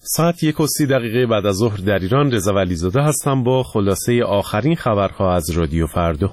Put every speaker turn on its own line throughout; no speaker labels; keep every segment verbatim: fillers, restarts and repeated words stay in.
ساعت یک و سی دقیقه بعد از ظهر در ایران. رضا ولیزاده هستم با خلاصه آخرین خبرها از رادیو فردا.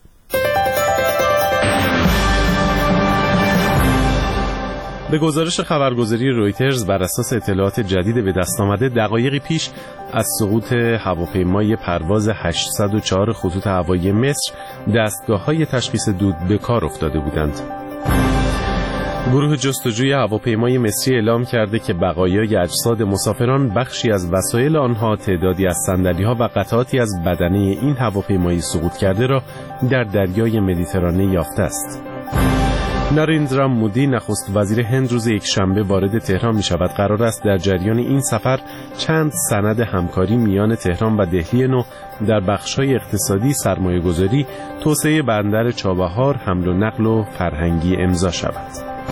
به گزارش خبرگزاری رویترز، بر اساس اطلاعات جدید به دست آمده، دقایقی پیش از سقوط هواپیمای پرواز هشتصد و چهار خطوط هوایی مصر دستگاه‌های تشخیص دود به کار افتاده بودند. گروه جستجوی هواپیمای مصری اعلام کرده که بقایای اجساد مسافران، بخشی از وسایل آنها، تعدادی از صندلی‌ها و قطعاتی از بدنه این هواپیمای سقوط کرده را در دریای مدیترانه یافته است. ناریندرا مودی، نخست وزیر هند، روز یکشنبه وارد تهران می شود. قرار است در جریان این سفر چند سند همکاری میان تهران و دهلی نو در بخش‌های اقتصادی، سرمایه‌گذاری، توسعه بندر چابهار، حمل و نقل و فرهنگی امضا شود.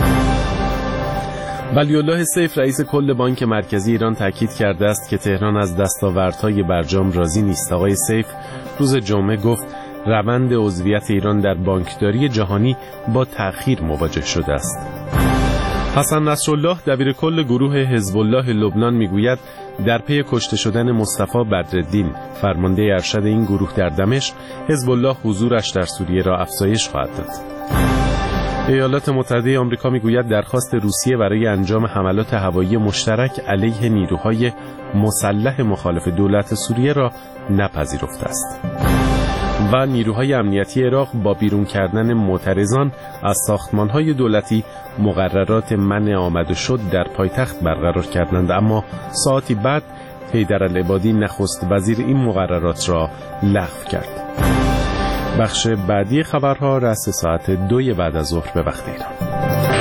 ولی‌الله سیف، رئیس کل بانک مرکزی ایران، تاکید کرده است که تهران از دستاوردهای برجام راضی نیست. آقای سیف روز جمعه گفت روند عضویت ایران در بانکداری جهانی با تأخیر مواجه شده است. حسن نصرالله، دبیر کل گروه حزب الله لبنان، میگوید در پی کشته شدن مصطفی بدرالدین، فرمانده ارشد این گروه در دمشق، حزب الله حضورش در سوریه را افزایش خواهد داد. ایالات متحده آمریکا میگوید درخواست روسیه برای انجام حملات هوایی مشترک علیه نیروهای مسلح مخالف دولت سوریه را نپذیرفته است. و نیروهای امنیتی عراق با بیرون کردن معترضان از ساختمان‌های دولتی مقررات منع آمد و شد در پایتخت برقرار کردند، اما ساعتی بعد حیدرالعبادی نخست وزیر این مقررات را لغو کرد. بخش بعدی خبرها رأس ساعت دوی بعد از ظهر به وقت ایران.